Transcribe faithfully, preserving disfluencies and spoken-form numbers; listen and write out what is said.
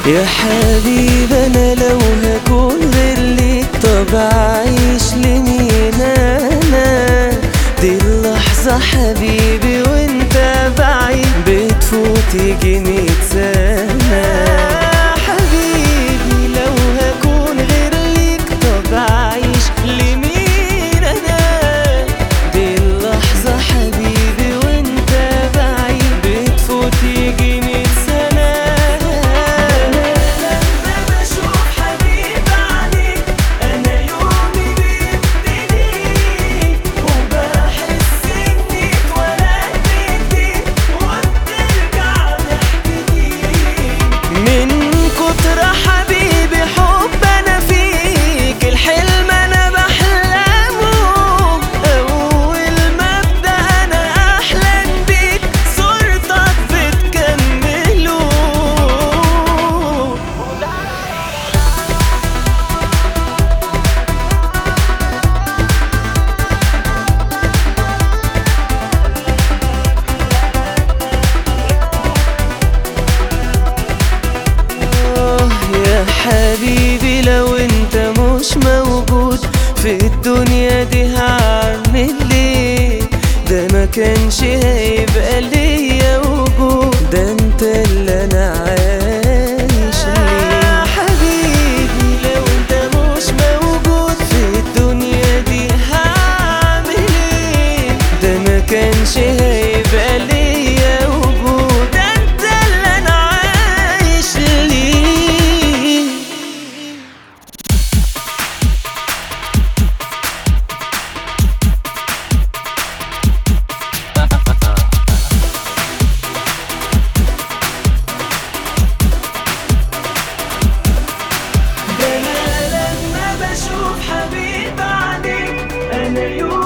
يا حبيب انا لو هكون غير ليك طب اعيش لمين انا؟ دي اللحظة حبيبي وانت بعيد بتفوت يجي مية سنة. حبيبي لو هكون غير ليك طب اعيش لمين انا؟ دي اللحظة حبيبي وانت بعيد بتفوت يجي مية سنة. حبيبي لو انت مش موجود في الدنيا دي هعمل ليه؟ ده ما كانش هيبقى ليا وجود، ده انت اللي انا عايش ليه. حبيبي لو انت مش موجود في الدنيا دي هعمل ايه؟ ده ما كانش هيبقى ليا وجود، ده انت اللي انا عايش ليه. حبيب عليك أنا يوم